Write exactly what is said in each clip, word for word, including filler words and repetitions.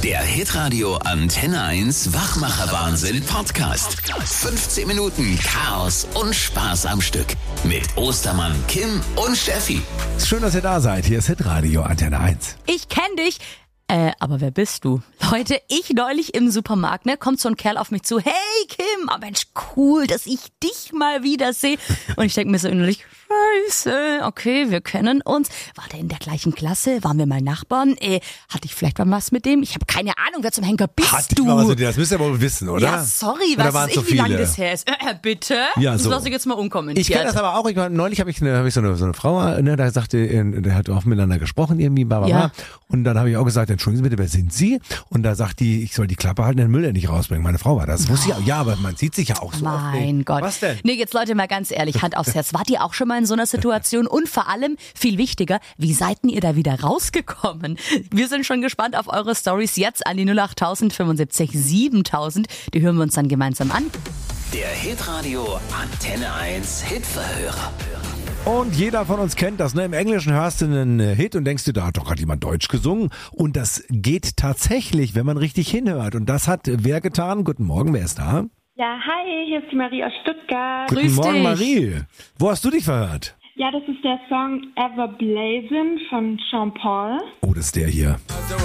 Der Hitradio Antenne eins Wachmacher-Wahnsinn Podcast. fünfzehn Minuten Chaos und Spaß am Stück. Mit Ostermann, Kim und Steffi. Schön, dass ihr da seid. Hier ist Hitradio Antenne eins. Ich kenn dich. Äh, aber wer bist du? Leute, ich neulich im Supermarkt, ne, kommt so ein Kerl auf mich zu. Hey Kim, oh Mensch, cool, dass ich dich mal wieder sehe. Und ich denke mir so innerlich, scheiße, okay, wir kennen uns. War der in der gleichen Klasse? Waren wir mal Nachbarn? Äh, hatte ich vielleicht mal was mit dem? Ich habe keine Ahnung, wer zum Henker bist Hat du? mal was mit dir? Das müsst ihr wohl wissen, oder? Ja, sorry, Oder was waren's weiß so ich, wie lange viele? das her ist. Äh, bitte? Ja, das so. lasse ich jetzt mal unkommentiert. Ich kenne das aber auch. Ich war, neulich habe ich, eine, hab ich so, eine, so eine Frau, ne, da sagte, äh, der hat auch miteinander gesprochen, irgendwie, bla, bla, bla. Ja. Und dann habe ich auch gesagt, entschuldigen Sie bitte, wer sind Sie? Und da sagt die, ich soll die Klappe halten, den Müll ja nicht rausbringen. Meine Frau war das. Muss ich auch, ja, aber man sieht sich ja auch so oft. Mein nicht. Gott. Was denn? Nee, jetzt Leute, mal ganz ehrlich, Hand aufs Herz. Wart ihr auch schon mal in so einer Situation? Und vor allem, viel wichtiger, wie seid denn ihr da wieder rausgekommen? Wir sind schon gespannt auf eure Stories jetzt an die null acht tausend fünfundsiebzig siebentausend. Die hören wir uns dann gemeinsam an. Der Hitradio Antenne eins Hitverhörer. Und jeder von uns kennt das, ne? Im Englischen hörst du einen Hit und denkst dir, da hat doch gerade jemand Deutsch gesungen. Und das geht tatsächlich, wenn man richtig hinhört. Und das hat wer getan? Guten Morgen, wer ist da? Ja, hi, hier ist die Marie aus Stuttgart. Guten Grüß Morgen, dich. Marie. Wo hast du dich verhört? Ja, das ist der Song Ever Blazin' von Sean Paul. Oh, das ist der hier.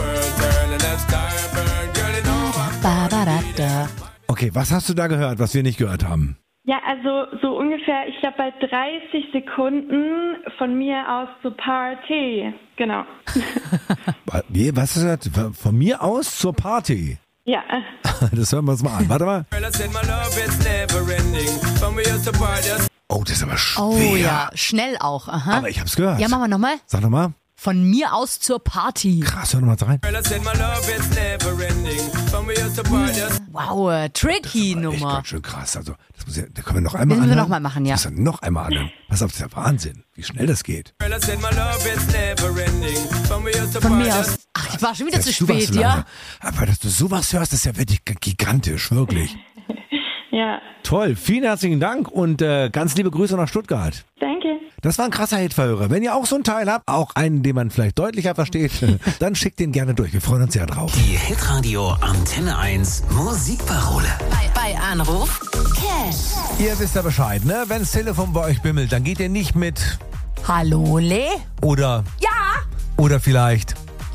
Ba-ba-da-da. Okay, was hast du da gehört, was wir nicht gehört haben? Ja, also so ungefähr, ich glaube bei dreißig Sekunden von mir aus zur Party. Genau. Wie, was ist das? Von mir aus zur Party. Ja, Das hören wir uns mal an. Warte mal. Oh, das ist aber schwer. Oh ja, schnell auch. Aha. Aber ich hab's gehört. Ja, machen wir nochmal. Sag nochmal. Von mir aus zur Party. Krass, hör nochmal rein. Wow, äh, tricky Echt Nummer. ganz schön krass. Also, das muss ja, da können wir noch einmal Müssen wir anhören. noch mal machen, ja. Das müssen wir noch einmal anhören. Pass auf, das ist ja Wahnsinn, wie schnell das geht. Von mir aus. Ach, ich war schon wieder zu Selbst du warst spät, so ja? lange. Aber dass du sowas hörst, das ist ja wirklich gigantisch, wirklich. ja, Toll, vielen herzlichen Dank und äh, ganz liebe Grüße nach Stuttgart. danke. Das war ein krasser Hitverhörer. Wenn ihr auch so einen Teil habt, auch einen, den man vielleicht deutlicher versteht, dann schickt den gerne durch. Wir freuen uns sehr drauf. Die Hitradio Antenne eins Musikparole. Bei, bei Anruf Cash. Ihr wisst ja Bescheid, ne? Wenn das Telefon bei euch bimmelt, dann geht ihr nicht mit Hallo, Le? oder Ja! oder vielleicht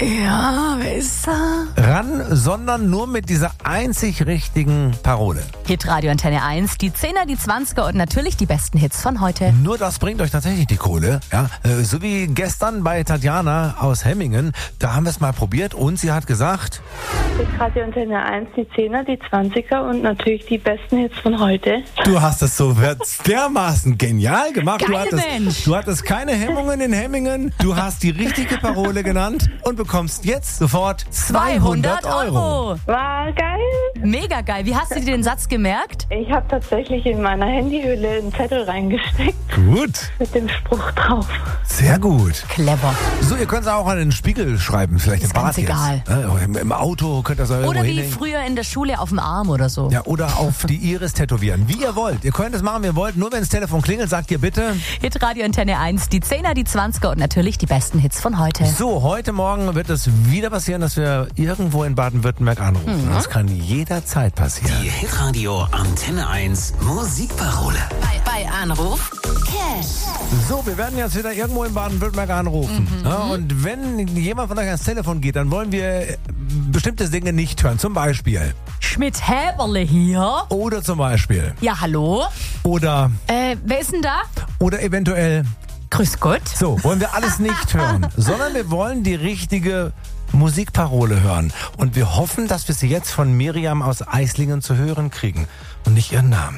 Ja, wer ist da? ran, sondern nur mit dieser einzig richtigen Parole. Hitradio Antenne eins, die Zehner, die Zwanziger und natürlich die besten Hits von heute. Nur das bringt euch tatsächlich die Kohle. Ja, äh, so wie gestern bei Tatjana aus Hemmingen. Da haben wir es mal probiert und sie hat gesagt, Radio Antenne eins, die Zehner, die Zwanziger und natürlich die besten Hits von heute. du hast es so dermaßen genial gemacht. Du Geil, hattest, Mensch. du hattest keine Hemmungen in Hemmingen. Du hast die richtige Parole genannt und bekommst jetzt sofort zweihundert Euro. War geil. Mega geil. Wie hast du dir den Satz gemerkt? Ich habe tatsächlich in meiner Handyhülle einen Zettel reingesteckt Gut, mit dem Spruch drauf. sehr gut. Clever. So, ihr könnt es auch an den Spiegel schreiben, vielleicht Ist im Bad ganz jetzt. egal. Ja, Im, Im Auto könnt ihr es irgendwo Oder wie hinhängen. früher in der Schule auf dem Arm oder so. Ja, oder auf die Iris tätowieren. Wie ihr wollt. Ihr könnt es machen, wie ihr wollt. Nur wenn das Telefon klingelt, sagt ihr bitte. Hitradio Antenne eins, die Zehner, die Zwanziger und natürlich die besten Hits von heute. So, heute Morgen wird es wieder passieren, dass wir irgendwo in Baden-Württemberg anrufen. Das kann jederzeit passieren. Die Hitradio Antenne eins Musikparole. Bei, bei Anruf Cash. So, wir werden jetzt wieder irgendwo in Baden-Württemberg anrufen. Ja, und wenn jemand von euch ans Telefon geht, dann wollen wir bestimmte Dinge nicht hören. Zum Beispiel. Schmidt-Häberle hier. Oder zum Beispiel. Ja, hallo? Oder, Äh, wer ist denn da? oder eventuell. Grüß Gott. So, wollen wir alles nicht hören, sondern wir wollen die richtige Musikparole hören. Und wir hoffen, dass wir sie jetzt von Miriam aus Eislingen zu hören kriegen. Und nicht ihren Namen.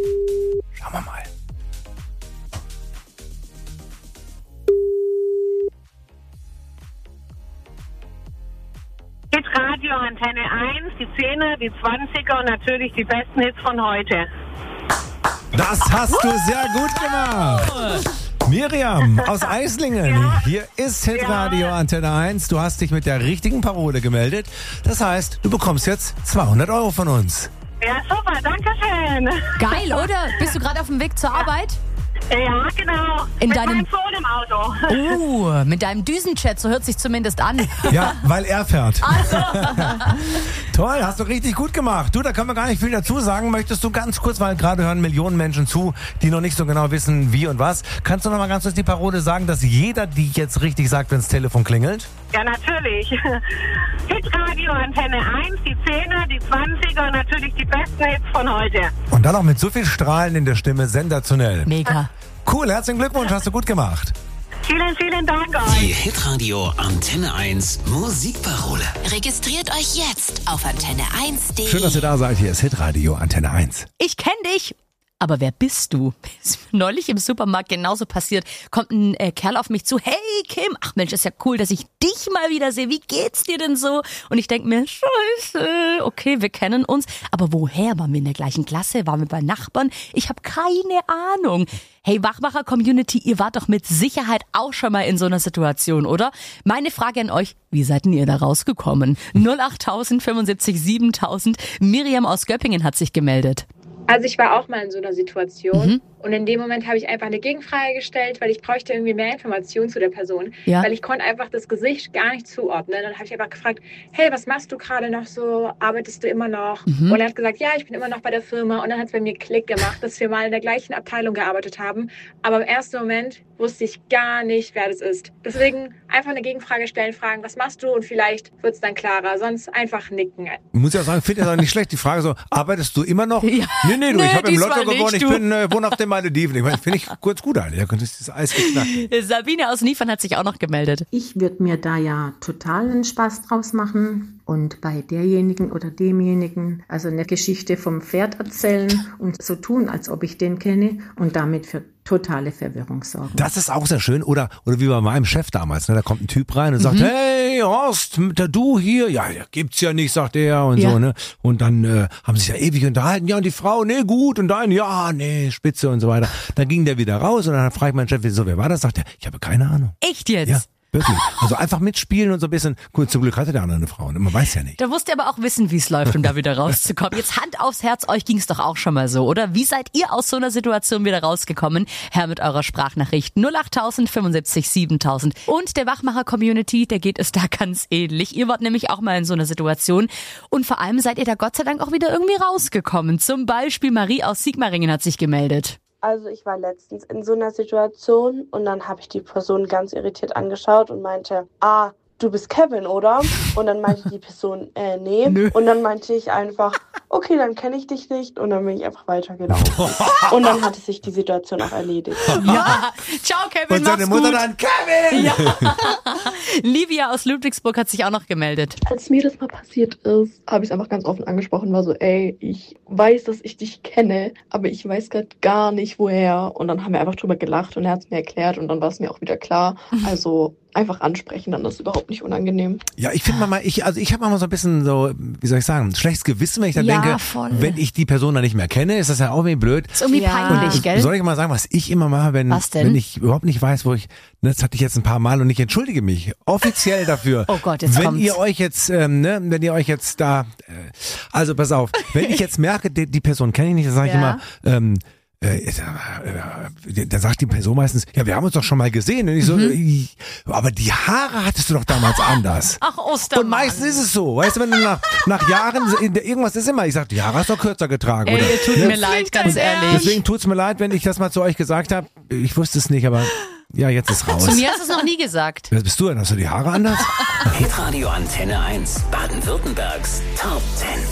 Schauen wir mal. Hitradio Antenne eins, die Zehner, die Zwanziger und natürlich die besten Hits von heute. Das hast du sehr gut gemacht. Miriam aus Eislingen, Ja. hier ist Hitradio Ja. Antenne eins. Du hast dich mit der richtigen Parole gemeldet. Das heißt, du bekommst jetzt zweihundert Euro von uns. Ja, super, danke schön. Geil, oder? Bist du gerade auf dem Weg zur Arbeit? Ja, genau. In Mit deinem- meinem Sohn im Auto. Uh, mit deinem Düsenchat, so hört sich zumindest an. Ja, weil er fährt. Toll, hast du richtig gut gemacht. Du, da können wir gar nicht viel dazu sagen. Möchtest du ganz kurz, weil gerade hören Millionen Menschen zu, die noch nicht so genau wissen, wie und was. Kannst du noch mal ganz kurz die Parole sagen, dass jeder die jetzt richtig sagt, wenn das Telefon klingelt? Ja, natürlich. Hitradio Antenne eins, die Zehner, die Zwanziger und natürlich die besten Hits von heute. Und dann auch mit so viel Strahlen in der Stimme, sensationell. Mega. Cool, herzlichen Glückwunsch, hast du gut gemacht. Vielen, vielen Dank Die euch. Hitradio Antenne eins Musikparole. Registriert euch jetzt auf antenne eins punkt de. Schön, dass ihr da seid. Hier ist Hitradio Antenne eins. Ich kenn dich. Aber wer bist du? Ist mir neulich im Supermarkt genauso passiert. Kommt ein äh, Kerl auf mich zu. Hey Kim, ach Mensch, ist ja cool, dass ich dich mal wieder sehe. Wie geht's dir denn so? Und ich denk mir, scheiße, okay, wir kennen uns. Aber woher? Waren wir in der gleichen Klasse? Waren wir bei Nachbarn? Ich habe keine Ahnung. Hey Wachmacher-Community, ihr wart doch mit Sicherheit auch schon mal in so einer Situation, oder? Meine Frage an euch, wie seid denn ihr da rausgekommen? null acht tausend fünfundsiebzig siebentausend. Miriam aus Göppingen hat sich gemeldet. Also ich war auch mal in so einer Situation Mhm. und in dem Moment habe ich einfach eine Gegenfrage gestellt, weil ich bräuchte irgendwie mehr Informationen zu der Person, Ja. weil ich konnte einfach das Gesicht gar nicht zuordnen. Dann habe ich einfach gefragt, hey, was machst du gerade noch so? Arbeitest du immer noch? Mhm. Und er hat gesagt, ja, ich bin immer noch bei der Firma. Und dann hat es bei mir Klick gemacht, dass wir mal in der gleichen Abteilung gearbeitet haben. Aber im ersten Moment wusste ich gar nicht, wer das ist. Deswegen einfach eine Gegenfrage stellen, fragen, was machst du? Und vielleicht wird es dann klarer. Sonst einfach nicken. Muss ja auch sagen, finde ich auch nicht schlecht. Die Frage so, arbeitest du immer noch? Ja. Nee, nee, du, Nee, ich habe im diesmal Lotto gewonnen, nicht, ich du. bin äh, wohne auf den Malediven. Ich meine, finde ich kurz gut eigentlich. Da könnte ich das Eis geknackt. Sabine aus Niefern hat sich auch noch gemeldet. Ich würde mir da ja totalen Spaß draus machen und bei derjenigen oder demjenigen also eine Geschichte vom Pferd erzählen und so tun, als ob ich den kenne und damit für totale Verwirrung sorgen. Das ist auch sehr schön. Oder, oder wie bei meinem Chef damals. Ne? Da kommt ein Typ rein und sagt, Mhm. hey Horst, der du hier? Ja, ja, gibt's ja nicht, sagt er und Ja. so. Ne? Und dann äh, haben sie sich ja ewig unterhalten. Ja, und die Frau, nee, gut. Und dann, ja, nee, spitze und so weiter. Dann ging der wieder raus und dann frage ich meinen Chef, so, wer war das? Sagt er, ich habe keine Ahnung. Echt jetzt? Ja, wirklich. Also einfach mitspielen und so ein bisschen. Gut, zum Glück hatte der andere eine Frau. Ne? Man weiß ja nicht. Da musst ihr aber auch wissen, wie es läuft, um da wieder rauszukommen. Jetzt Hand aufs Herz, euch ging's doch auch schon mal so, oder? Wie seid ihr aus so einer Situation wieder rausgekommen? Herr mit eurer Sprachnachricht null acht tausend fünfundsiebzig siebentausend. Und der Wachmacher-Community, der geht es da ganz ähnlich. Ihr wart nämlich auch mal in so einer Situation. Und vor allem seid ihr da Gott sei Dank auch wieder irgendwie rausgekommen. Zum Beispiel Marie aus Sigmaringen hat sich gemeldet. Also ich war letztens in so einer Situation und dann habe ich die Person ganz irritiert angeschaut und meinte, ah, du bist Kevin, oder? Und dann meinte die Person, äh, nee. Nö. Und dann meinte ich einfach, okay, dann kenne ich dich nicht. Und dann bin ich einfach weitergelaufen. Und dann hatte sich die Situation auch erledigt. Ja, ciao Kevin, Und seine mach's Mutter gut. dann, Kevin! Ja. Livia aus Ludwigsburg hat sich auch noch gemeldet. Als mir das mal passiert ist, habe ich es einfach ganz offen angesprochen, war so, ey, ich weiß, dass ich dich kenne, aber ich weiß gerade gar nicht, woher. Und dann haben wir einfach drüber gelacht und er hat es mir erklärt und dann war es mir auch wieder klar. Also einfach ansprechen, dann ist es überhaupt nicht unangenehm. Ja, ich finde mal, ich, also ich habe mal so ein bisschen so, wie soll ich sagen, ein schlechtes Gewissen, wenn ich dann Ja, denke, voll. wenn ich die Person dann nicht mehr kenne, ist das ja auch irgendwie blöd. Ist irgendwie Ja. peinlich, Und gell? soll ich mal sagen, was ich immer mache, wenn, Was denn? wenn ich überhaupt nicht weiß, wo ich, ne, das hatte ich jetzt ein paar Mal und ich entschuldige mich offiziell dafür. Oh Gott, jetzt wenn kommt's. ihr euch jetzt, ähm, ne, wenn ihr euch jetzt da, äh, also pass auf, wenn ich jetzt merke, die, die Person kenne ich nicht, dann sage ich Ja. immer, ähm, äh, äh, dann sagt die Person meistens, ja, wir haben uns doch schon mal gesehen. Und ich so, Mhm. äh, aber die Haare hattest du doch damals anders. Ach, Ostermann. Und meistens ist es so, weißt du, wenn du nach, nach Jahren, irgendwas ist immer, ich sag, die Haare hast du doch kürzer getragen. Ey, oder? ihr tut Ne? mir leid, ganz ehrlich. Deswegen tut's mir leid, wenn ich das mal zu euch gesagt habe. Ich wusste es nicht, aber ja, jetzt ist raus. Zu mir hast du es noch nie gesagt. Wer bist du denn? Hast du die Haare anders? Hitradio Antenne eins. Baden-Württembergs Top zehn.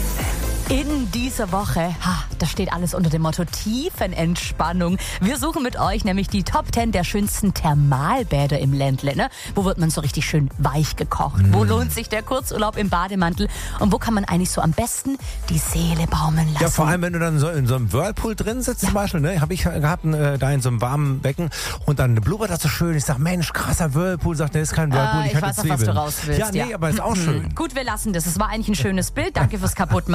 In dieser Woche, ha, da steht alles unter dem Motto Tiefenentspannung. Wir suchen mit euch nämlich die Top zehn der schönsten Thermalbäder im Ländle. Ne? Wo wird man so richtig schön weich gekocht? Wo lohnt sich der Kurzurlaub im Bademantel? Und wo kann man eigentlich so am besten die Seele baumeln lassen? Ja, vor allem, wenn du dann so in so einem Whirlpool drin sitzt zum Beispiel, ne, habe ich gehabt, äh, da in so einem warmen Becken und dann blubbert das so schön. Ich sag, Mensch, krasser Whirlpool. Sagt, der ist kein Whirlpool, Ah, ich, ich hatte weiß, auf was du Zwiebeln. raus willst. Ja, nee, ja. aber ist auch schön. Gut, wir lassen das. Es war eigentlich ein schönes Bild. Danke fürs Kaputtmachen.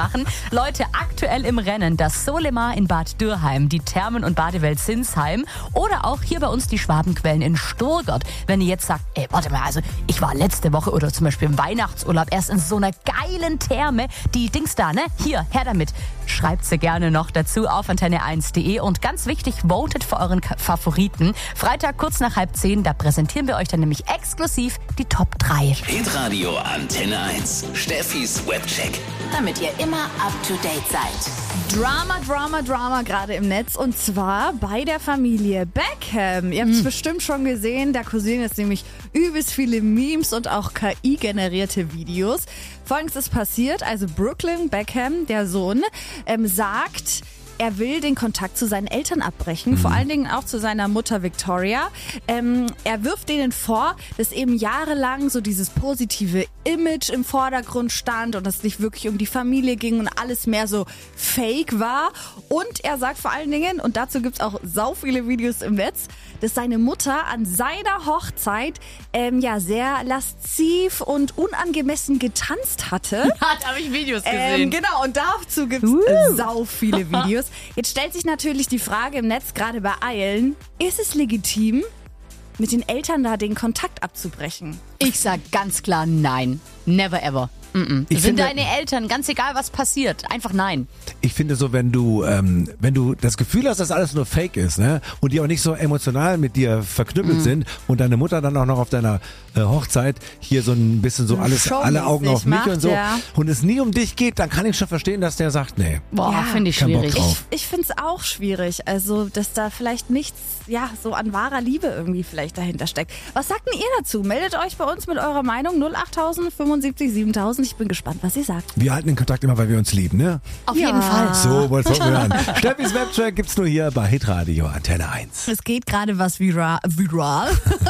Leute, aktuell im Rennen das Solimar in Bad Dürheim, die Thermen- und Badewelt Sinsheim oder auch hier bei uns die Schwabenquellen in Stuttgart. Wenn ihr jetzt sagt, ey, warte mal, also ich war letzte Woche oder zum Beispiel im Weihnachtsurlaub erst in so einer geilen Therme, die Dings da, ne? Hier, her damit. Schreibt sie gerne noch dazu auf antenne eins punkt de und ganz wichtig, votet für euren Favoriten. Freitag kurz nach halb zehn, da präsentieren wir euch dann nämlich exklusiv die Top drei. Hitradio Antenne eins. Steffis Webcheck. Damit ihr immer up to date seid. Drama, Drama, Drama gerade im Netz und zwar bei der Familie Beckham. Ihr habt es mhm. bestimmt schon gesehen, da kursieren jetzt nämlich übelst viele Memes und auch K I-generierte Videos. Folgendes ist passiert, also Brooklyn Beckham, der Sohn, ähm, sagt, er will den Kontakt zu seinen Eltern abbrechen, mhm. vor allen Dingen auch zu seiner Mutter Victoria. Ähm, er wirft denen vor, dass eben jahrelang so dieses positive Image im Vordergrund stand und dass es nicht wirklich um die Familie ging und alles mehr so fake war. Und er sagt vor allen Dingen, und dazu gibt's auch sau viele Videos im Netz, dass seine Mutter an seiner Hochzeit ähm, ja sehr lasziv und unangemessen getanzt hatte. Ja, da habe ich Videos gesehen. Ähm, genau, und dazu gibt's uh. äh, sau viele Videos. Jetzt stellt sich natürlich die Frage im Netz, gerade bei allen, ist es legitim, mit den Eltern da den Kontakt abzubrechen? Ich sag ganz klar nein. Never ever. Mm-mm. Ich Sind finde, deine Eltern, ganz egal was passiert, einfach nein. Ich finde so, wenn du ähm, wenn du das Gefühl hast, dass alles nur Fake ist, ne, und die auch nicht so emotional mit dir verknüppelt mm. sind und deine Mutter dann auch noch auf deiner äh, Hochzeit hier so ein bisschen so alles, alle Augen auf mich macht, und so ja. und es nie um dich geht, dann kann ich schon verstehen, dass der sagt, nee. Boah, ja, finde ich kein Bock schwierig. drauf. Ich, ich finde es auch schwierig, also dass da vielleicht nichts, ja, so an wahrer Liebe irgendwie vielleicht dahinter steckt. Was sagt denn ihr dazu? Meldet euch bei uns mit eurer Meinung null achttausend fünfundsiebzig siebentausend. Ich bin gespannt, was ihr sagt. Wir halten den Kontakt immer, weil wir uns lieben, ne? Auf ja. jeden Fall. So, wollt ihr hören. Steffis Webcheck gibt's nur hier bei Hitradio Antenne eins. Es geht gerade was viral. Viral.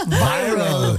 Viral.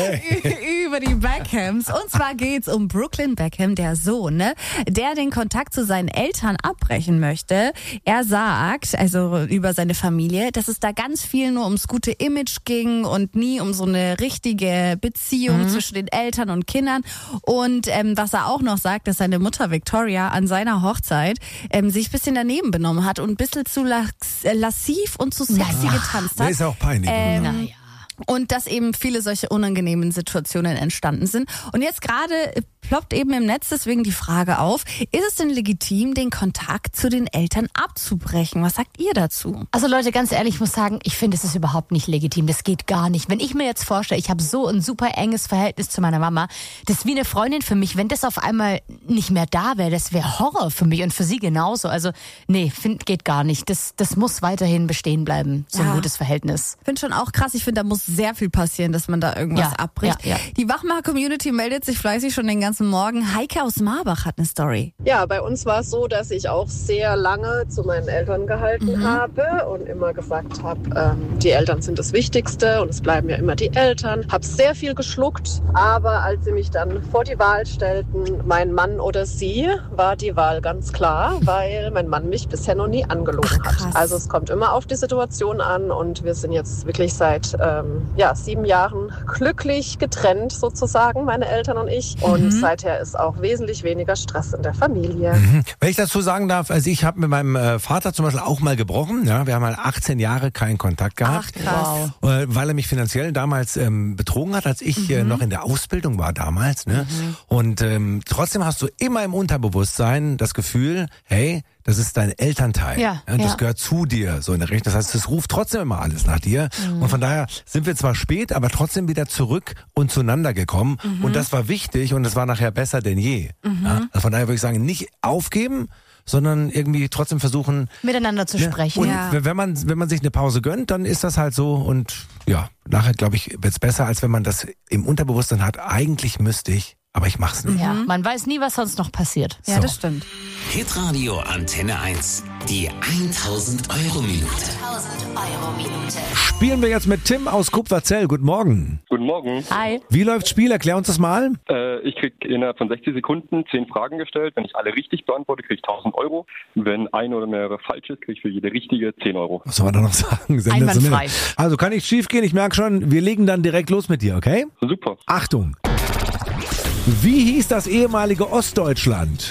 Hey. Über die Beckhams. Und zwar geht's um Brooklyn Beckham, der Sohn, ne, der den Kontakt zu seinen Eltern abbrechen möchte. Er sagt, also über seine Familie, dass es da ganz viel nur ums gute Image ging und nie um so eine richtige Beziehung mhm. zwischen den Eltern und Kindern. Und ähm, was er auch noch sagt, dass seine Mutter Victoria an seiner Hochzeit ähm, sich ein bisschen daneben benommen hat und ein bisschen zu lax, äh, lassiv und zu sexy ja. getanzt hat. Das ist auch peinlich. Ähm, Na ja. Und dass eben viele solche unangenehmen Situationen entstanden sind. Und jetzt gerade ploppt eben im Netz deswegen die Frage auf, ist es denn legitim, den Kontakt zu den Eltern abzubrechen? Was sagt ihr dazu? Also Leute, ganz ehrlich, ich muss sagen, ich finde, es ist überhaupt nicht legitim. Das geht gar nicht. Wenn ich mir jetzt vorstelle, ich habe so ein super enges Verhältnis zu meiner Mama, das ist wie eine Freundin für mich. Wenn das auf einmal nicht mehr da wäre, das wäre Horror für mich und für sie genauso. Also nee, find, geht gar nicht. Das, das muss weiterhin bestehen bleiben, so ein Ja. gutes Verhältnis. Ich finde schon auch krass, ich finde, da muss sehr viel passieren, dass man da irgendwas Ja, abbricht. ja, ja. Die Wachmacher-Community meldet sich fleißig schon den ganzen Morgen. Heike aus Marbach hat eine Story. Ja, bei uns war es so, dass ich auch sehr lange zu meinen Eltern gehalten mhm. habe und immer gesagt habe, ähm, die Eltern sind das Wichtigste und es bleiben ja immer die Eltern. Habe sehr viel geschluckt, aber als sie mich dann vor die Wahl stellten, mein Mann oder sie, war die Wahl ganz klar, weil mein Mann mich bisher noch nie angelogen Ach, hat. Also es kommt immer auf die Situation an und wir sind jetzt wirklich seit ähm, ja, sieben Jahren glücklich getrennt sozusagen, meine Eltern und ich. Und mhm. seither ist auch wesentlich weniger Stress in der Familie. Mhm. Wenn ich dazu sagen darf, also ich habe mit meinem äh, Vater zum Beispiel auch mal gebrochen. Ja, wir haben mal achtzehn Jahre keinen Kontakt gehabt. Ach, krass. Äh, weil er mich finanziell damals ähm, betrogen hat, als ich mhm. äh, noch in der Ausbildung war damals. Ne? Mhm. Und ähm, trotzdem hast du immer im Unterbewusstsein das Gefühl, hey, das ist dein Elternteil. Ja, das ja. gehört zu dir, so in der Richtung. Das heißt, es ruft trotzdem immer alles nach dir. Mhm. Und von daher sind wir zwar spät, aber trotzdem wieder zurück und zueinander gekommen. Mhm. Und das war wichtig und es war nachher besser denn je. Mhm. Ja? Also von daher würde ich sagen, nicht aufgeben, sondern irgendwie trotzdem versuchen, miteinander zu ne? sprechen. Und Ja. wenn man wenn man sich eine Pause gönnt, dann ist das halt so. Und ja, nachher, glaube ich, wird's besser, als wenn man das im Unterbewusstsein hat. Eigentlich müsste ich, aber ich mach's nicht. Ja, man weiß nie, was sonst noch passiert. Ja, So. das stimmt. Hitradio Antenne eins. Die tausend Euro Minute. tausend Euro Minute. Spielen wir jetzt mit Tim aus Kupferzell. Guten Morgen. Guten Morgen. Hi. Wie läuft's Spiel? Erklär uns das mal. Äh, ich krieg innerhalb von sechzig Sekunden zehn Fragen gestellt. Wenn ich alle richtig beantworte, kriege ich tausend Euro. Wenn ein oder mehrere falsch ist, kriege ich für jede richtige zehn Euro. Was soll man da noch sagen? Einwandfrei. Also kann nicht schief gehen. Ich merke schon, wir legen dann direkt los mit dir, okay? Super. Achtung. Wie hieß das ehemalige Ostdeutschland?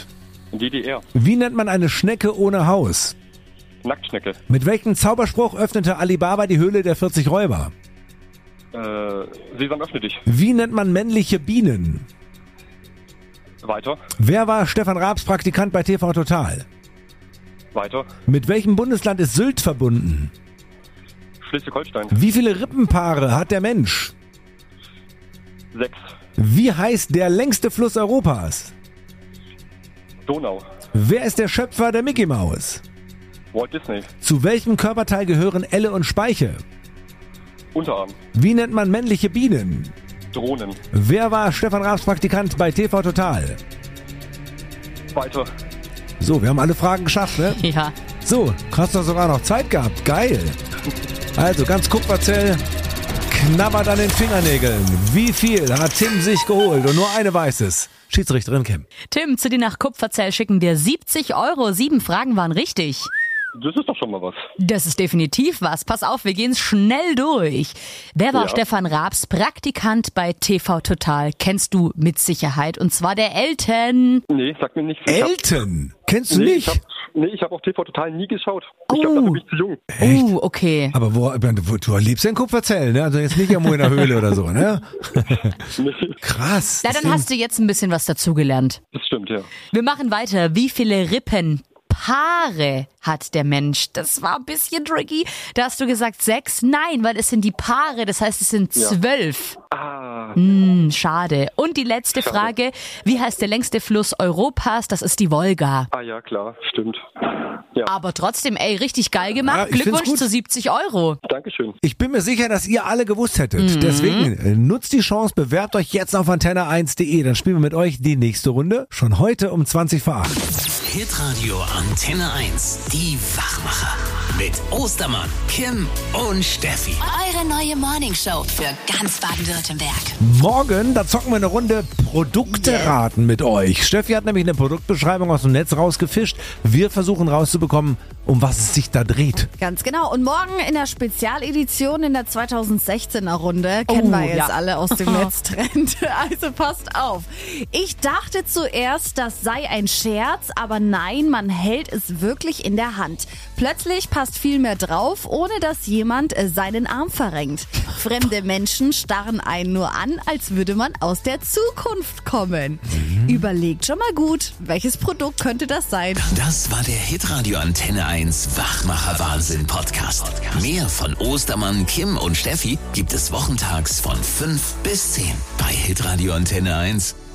D D R. Wie nennt man eine Schnecke ohne Haus? Nacktschnecke. Mit welchem Zauberspruch öffnete Alibaba die Höhle der vierzig Räuber? Äh, Sesam, öffne dich. Wie nennt man männliche Bienen? Weiter. Wer war Stefan Raabs Praktikant bei T V Total? Weiter. Mit welchem Bundesland ist Sylt verbunden? Schleswig-Holstein. Wie viele Rippenpaare hat der Mensch? Sechs. Wie heißt der längste Fluss Europas? Donau. Wer ist der Schöpfer der Mickey Maus? Walt Disney. Zu welchem Körperteil gehören Elle und Speiche? Unterarm. Wie nennt man männliche Bienen? Drohnen. Wer war Stefan Raabs Praktikant bei T V Total? Weiter. So, wir haben alle Fragen geschafft, ne? Ja. So, hast du sogar noch Zeit gehabt. Geil. Also, ganz Kupferzell knabbert an den Fingernägeln. Wie viel hat Tim sich geholt? Und nur eine weiß es. Schiedsrichterin Kim. Tim, zu dir nach Kupferzell schicken dir siebzig Euro. Sieben Fragen waren richtig. Das ist doch schon mal was. Das ist definitiv was. Pass auf, wir gehen schnell durch. Wer war Ja. Stefan Raabs Praktikant bei T V Total? Kennst du mit Sicherheit. Und zwar der Elton. Nee, sag mir nichts. Ich hab- Elton? Kennst du nee, nicht? Ich hab, nee, ich habe auf T V Total nie geschaut. Ich glaube, dafür bin ich zu jung. Echt? Oh, okay. Aber wo, wo, du lebst ja in Kupferzell, ne? Also jetzt nicht irgendwo in der Höhle oder so, ne? Krass. Na, dann hast du jetzt ein bisschen was dazugelernt. Das stimmt, ja. Wir machen weiter. Wie viele Rippenpaare hat der Mensch? Das war ein bisschen tricky. Da hast du gesagt sechs. Nein, weil es sind die Paare, das heißt es sind Ja. zwölf. Ah. Hm, schade. Und die letzte Schade. Frage. Wie heißt der längste Fluss Europas? Das ist die Wolga. Ah ja, klar, stimmt. Ja. Aber trotzdem, ey, richtig geil gemacht. Ja, ich find's Glückwunsch gut. zu siebzig Euro. Dankeschön. Ich bin mir sicher, dass ihr alle gewusst hättet. Mhm. Deswegen äh, nutzt die Chance, bewerbt euch jetzt auf antenne eins punkt de. Dann spielen wir mit euch die nächste Runde. Schon heute um zwanzig vor acht. Hitradio Antenne eins. Die Wachmacher. Mit Ostermann, Kim und Steffi. Eure neue Morningshow für ganz Baden-Württemberg. Morgen, da zocken wir eine Runde Produkte raten mit euch. Steffi hat nämlich eine Produktbeschreibung aus dem Netz rausgefischt. Wir versuchen rauszubekommen, um was es sich da dreht. Ganz genau. Und morgen in der Spezialedition in der zweitausendsechzehner Runde kennen Oh, wir jetzt ja. alle aus dem Netztrend. Also passt auf. Ich dachte zuerst, das sei ein Scherz, aber nein, man hält es wirklich in der Hand. Plötzlich passt viel mehr drauf, ohne dass jemand äh, seinen Arm verrenkt. Fremde Menschen starren einen nur an, als würde man aus der Zukunft kommen. Überlegt schon mal gut, welches Produkt könnte das sein? Das war der Hitradio Antenne eins Wachmacher Wahnsinn Podcast. Mehr von Ostermann, Kim und Steffi gibt es wochentags von fünf bis zehn bei Hitradio Antenne eins.